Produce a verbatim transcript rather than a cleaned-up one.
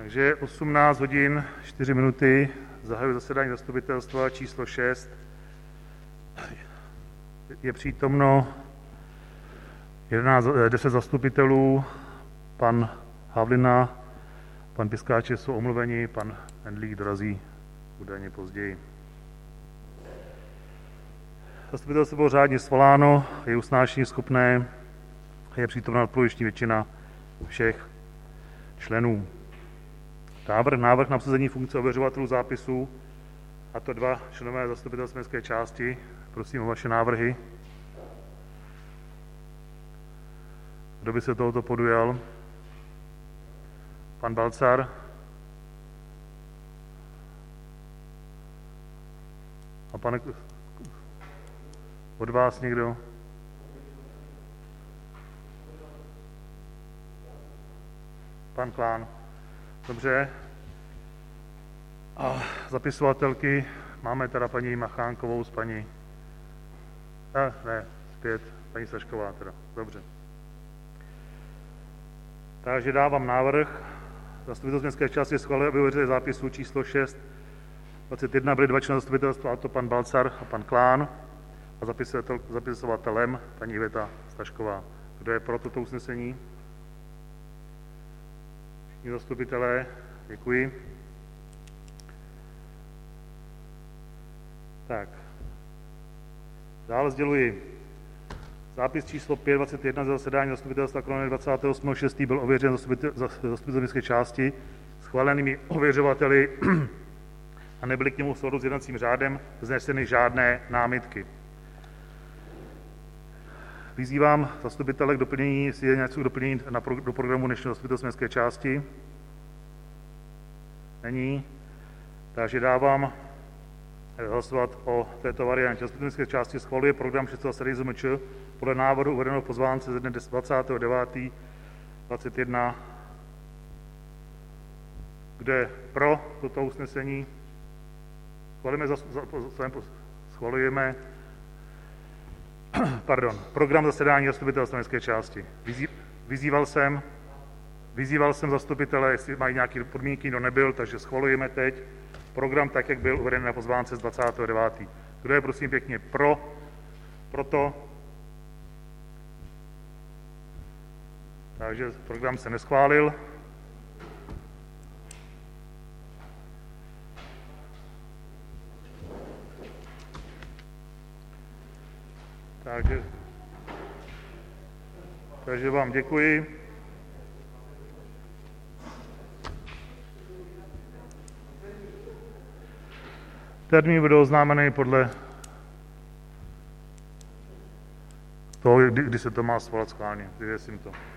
Takže je osmnáct hodin čtyři minuty, zahajuji zasedání zastupitelstva číslo šest. Je přítomno jedenáct, deset zastupitelů, pan Havlina, pan Piskáček jsou omluveni, pan Hendlík dorazí údajně později. Zastupitelstvo bylo řádně svoláno, je usnášení schopné, je přítomná nadpoloviční většina všech členů. Návrh, návrh na obsazení funkce ověřovatelů zápisů, a to dva členové zastupitelské městské části. Prosím o vaše návrhy. Kdo by se tohoto podujal? Pan Balcar? A pane, od vás někdo? Pan Klán. Dobře. A zapisovatelky máme teda paní Machánkovou s paní... Ne, ne, zpět, paní Sašková teda. Dobře. Takže dávám návrh. Zastupitelstvo městské části schvaluje, aby ověřili zápisu číslo šest dvacet jedna byli dva členové zastupitelstva, a to pan Balcar a pan Klán, a zapisovatel, zapisovatelem paní Iveta Stašková. Kdo je pro toto usnesení? Všichni zastupitelé, děkuji. Tak. Dále sděluji. Zápis číslo pět dvacet jedna ze zasedání zastupitelstva konaného dvacátého osmého šestého byl ověřen zastupitelské městské části schválenými ověřovateli a nebyly k němu v souladu s jednacím řádem vzneseny žádné námitky. Vyzývám zastupitele k doplnění, jestli je něco k doplnění na pro, do programu dnešního zastupitelské městské části. Není. Takže dávám hlasovat o této variantě. Zastupitelské městské části schvaluje program šestého zasedání Z M Č podle návrhu uvedeného v pozvánce ze dne dvacátého devátého dvacet jedna. Kdo je pro toto usnesení? Schvalujeme, za, za, schvalujeme pardon, program zasedání zastupitelstva městské části. Vyzý, vyzýval jsem, vyzýval jsem zastupitele, jestli mají nějaké podmínky, kdo nebyl, takže schvalujeme teď program tak, jak byl uveden na pozvánce z dvacátého devátého Kdo je, prosím pěkně, pro, pro to? Takže program se neschválil. Takže, takže vám děkuji. Termíny budou oznámeny podle toho, kdy, kdy se to má svolat schválně. Vyvěsím to.